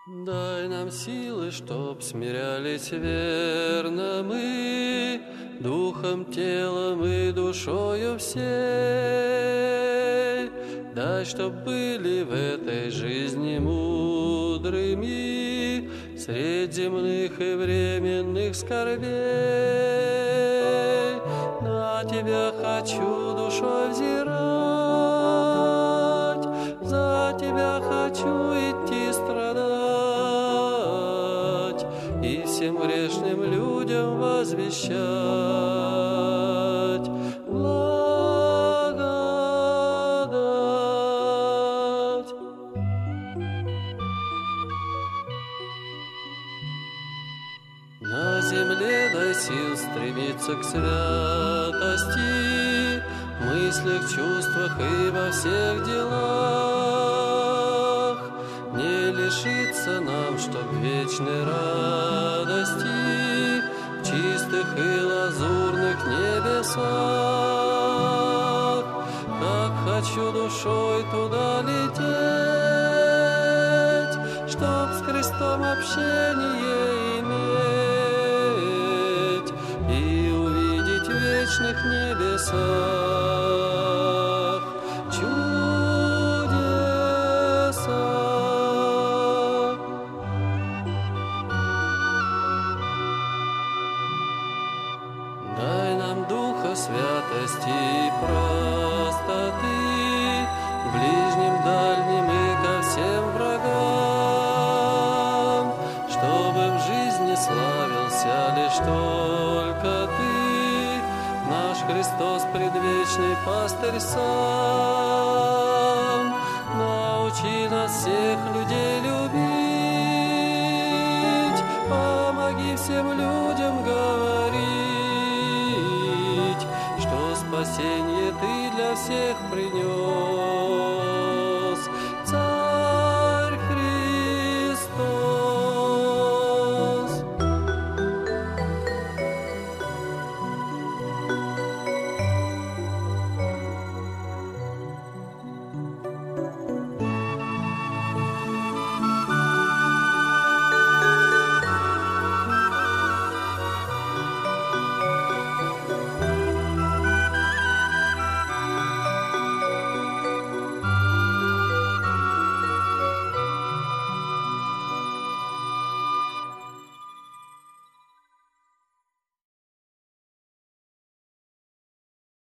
Дай нам силы, чтоб смирялись верно мы, духом, телом и душою всей. Дай, чтоб были в этой жизни мудрыми средь земных и временных скорбей. На Тебя хочу душой взирать, за Тебя хочу идти страдать и всем грешным людям возвещать благодать. На земле дай сил стремиться к святости, в мыслях, чувствах и во всех делах. Не лишиться нам, чтоб вечной радости в чистых и лазурных небесах. Как хочу душой туда лететь, чтоб с Христом общение иметь и увидеть в вечных небесах чудеса. Дай нам духа святости и простоты в ближнем, дальнем и ко всем врагам, чтобы в жизни славился лишь только Ты, наш Христос предвечный пастырь сам. Научи нас всех людей любить, помоги всем людям говорить, что спасение Ты для всех принес.